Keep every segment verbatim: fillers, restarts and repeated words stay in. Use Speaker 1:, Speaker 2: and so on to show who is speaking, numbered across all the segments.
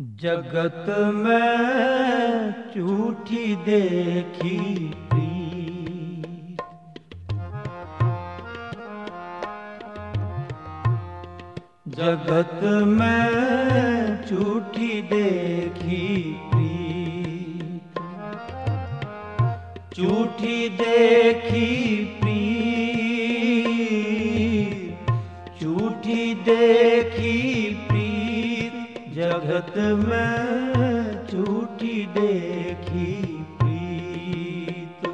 Speaker 1: जगत में झूठी देखी प्रीत, जगत में झूठी देखी प्रीत, झूठी देखी प्रीत, झूठी देखी प्रीत, जगत में झूठी देखी प्रीत,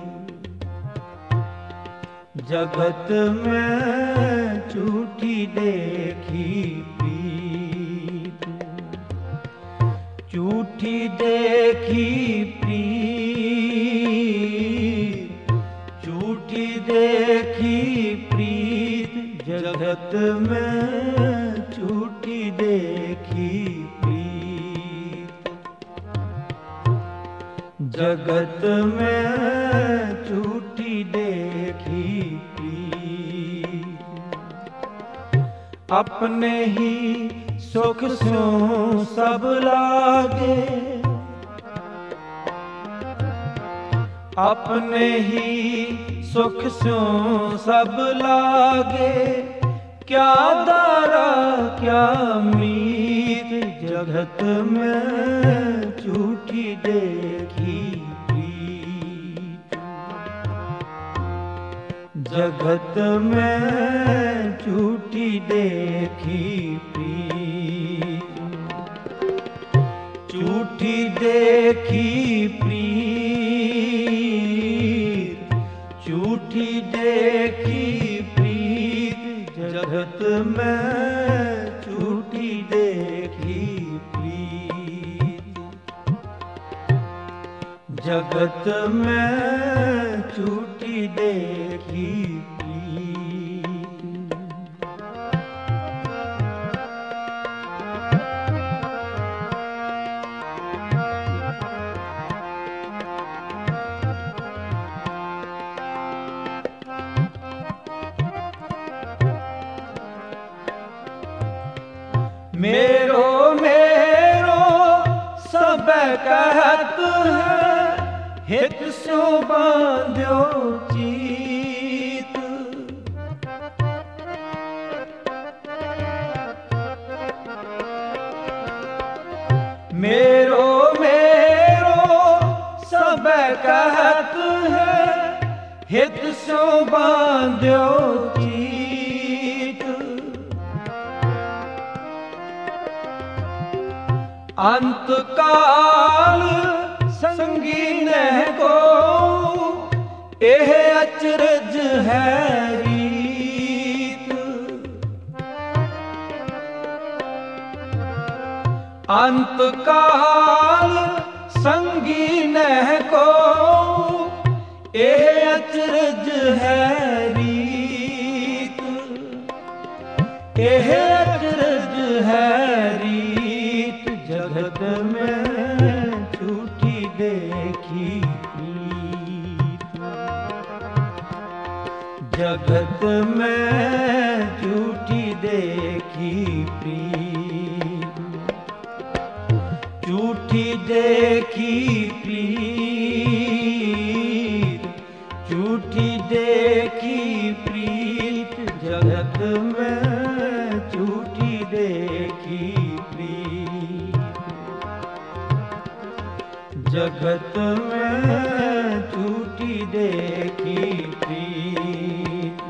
Speaker 1: जगत में झूठी देखी प्रीत, झूठी देखी प्रीत, झूठी देखी प्रीत, जगत में झूठी देखी प्रीत, जगत में झूठी देखी प्रीत। अपने ही सुख स्यों सब लागे, अपने ही सुख स्यों सब लागे, क्या दारा क्या मीत, जगत में झूठी देखी प्रीत, जगत में झूठी देखी प्रीत, झूठी देखी प्रीत, झूठी देखी प्रीत, जगत में झूठी देखी प्रीत, जगत में झूठी देखी प्रीत। मेरो मेरो सब कहत है, हित सो बांध्यो चीत, मेरो मेरो सब कहत है, हित सो बांध्यो चीत, अंत काल संगीन को एह अचरज है रीत, अंत काल संगीन को एह अचरज है रीत, एह अचरज है रीत, जगत में झूठी देखी प्रीत, जगत में झूठी देखी प्रीत, झूठी देखी प्रीत, झूठी देखी प्रीत, जगत में झूठी देखी प्रीत, जगत में झूठी देखी प्रीत।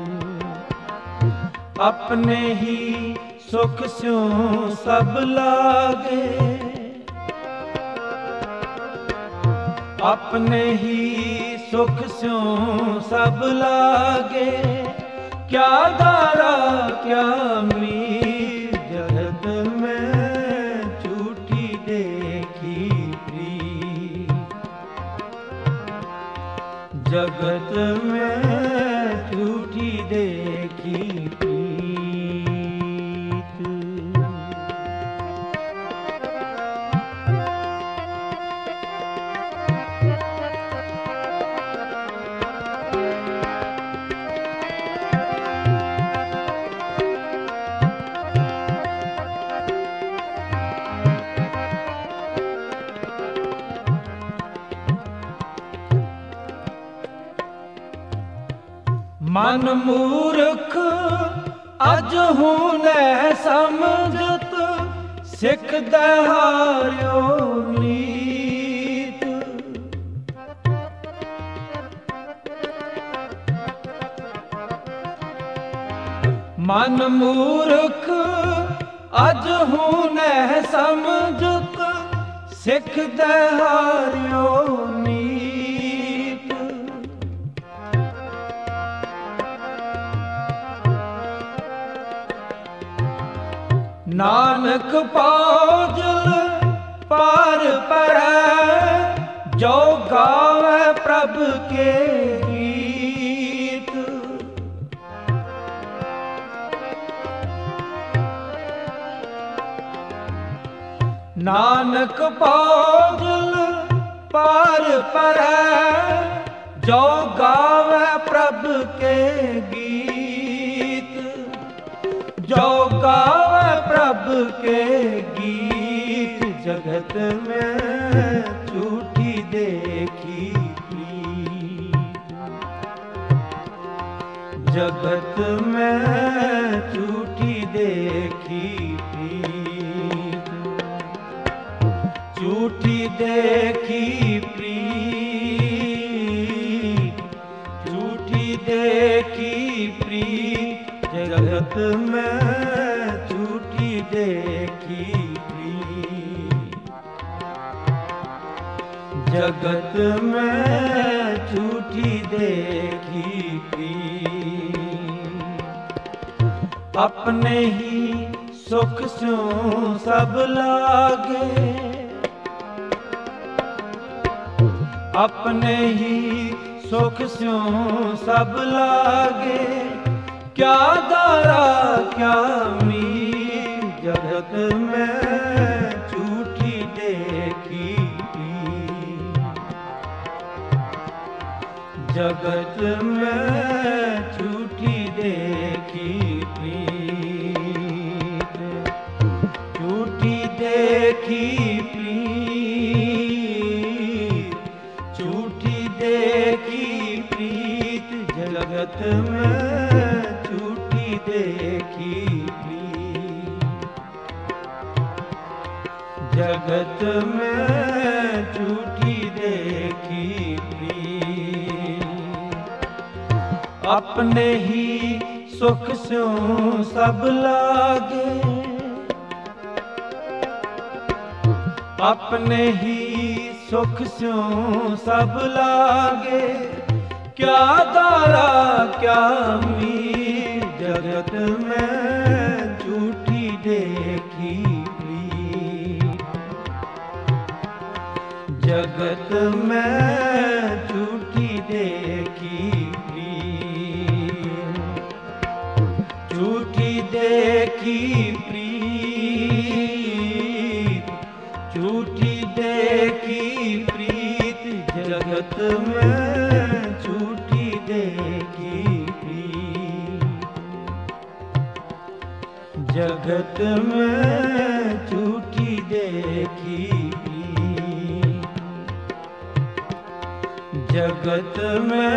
Speaker 1: अपने ही सुख स्यों सब लागे, अपने ही सुख स्यों सब लागे, क्या दारा क्या मीत, जगत में झूठी देखी प्रीत, जगत में झूठी देखी प्रीत। मन मूर्ख अज हूँ न समझत, सिख दहार्यो नीत। मन मूर्ख अज हूँ न समझत, सिख दहार्यो नीत। नानक पाजल पार परै, जो गावे प्रभ के गीत। नानक पाजल पार परै, जो गावे प्रभ के गीत। जो गावे प्रभ के गीत, जगत में झूठी देखी प्रीत। जगत में झूठी देखी प्रीत। झूठी देखी प्रीत, झूठी देखी प्रीत। जगत में झूठी देखी प्रीत। जगत में झूठी देखी प्रीत। अपने ही सुख स्यों सब लागे, अपने ही सुख स्यों सब लागे। क्या दारा क्या मीर, जगत में झूठी देखी प्रीत। जगत में झूठी देखी प्रीत। झूठी देखी प्रीत, झूठी देखी प्रीत। जगत में देखी प्रीत। जगत में झूठी देखी प्रीत। अपने ही सुख स्यों सब लागे, अपने ही सुख स्यों सब लागे। क्या दारा क्या मीर, जगत में झूठी देखी प्रीत। जगत में झूठी देखी प्रीत। झूठी देखी प्रीत, झूठी देखी प्रीत। जगत में झूठी देखी प्रीत। जगत में झूठी देखी प्रीत। जगत में